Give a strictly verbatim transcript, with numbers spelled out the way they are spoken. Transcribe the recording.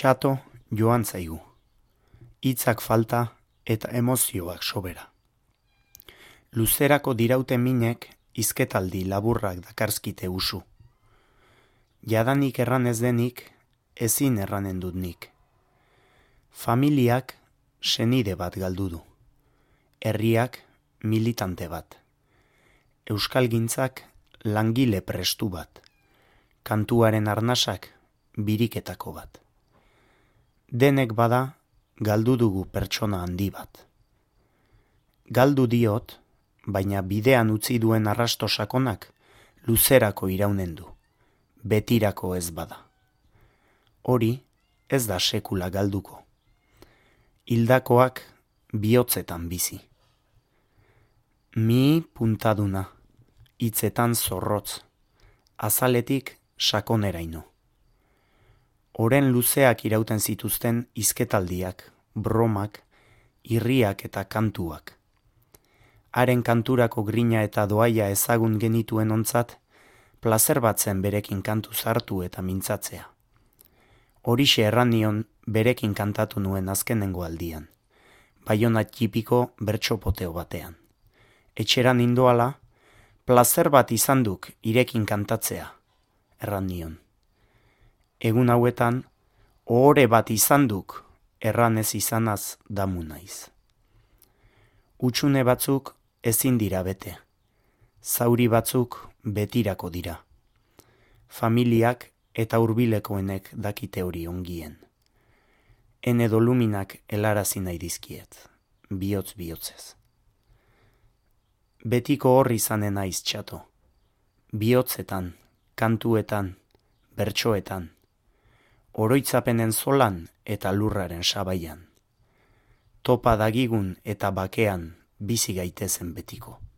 Txato joan zaigu. Hitzak falta eta emozioak sobera. Luzerako diraute minek hizketaldi laburrak dakarskite usu. Jadanik erran ez denik, ezin erranen dut nik. Familiak senide bat galdu du. Herriak militante bat. Euskalgintzak langile prestu bat. Kantuaren arnasak biriketako bat. Denek bada galdu dugu pertsona handi bat. Galdu diot, baina bidean utzi duen arrasto sakonak luzerako iraunen du, betirako ez bada. Hori ez da sekula galduko. Hildakoak bihotzetan bizi. Mi puntaduna, hitzetan zorrotz, azaletik sakoneraino. Oren luzeak irauten zituzten hizketaldiak, bromak, irriak eta kantuak. Haren kanturako grina eta doaia ezagun genituen ontzat, plazer batzen berekin kantu zartu eta mintzatzea. Horixe erran nion berekin kantatu nuen azkenengo aldian, Baiona txipiko bertso-poteo batean. Etxeran indoala, plazer bat izan duk irekin kantatzea, erran nion. Egun hauetan, ohore bat izan duk erran ez izanaz damu naiz. Utxune batzuk ezin dira bete, zauri batzuk betirako dira. Familiak eta hurbilekoenek dakite hori ongien. Ene doluminak helarazi nahi dizkiet, bihotz bihotzez. Betiko horri izanen naiz txato, bihotzetan, kantuetan, bertsoetan, oroitzapenen zolan eta lurraren sabaian. Topa dagigun eta bakean bizi gaitezen betiko.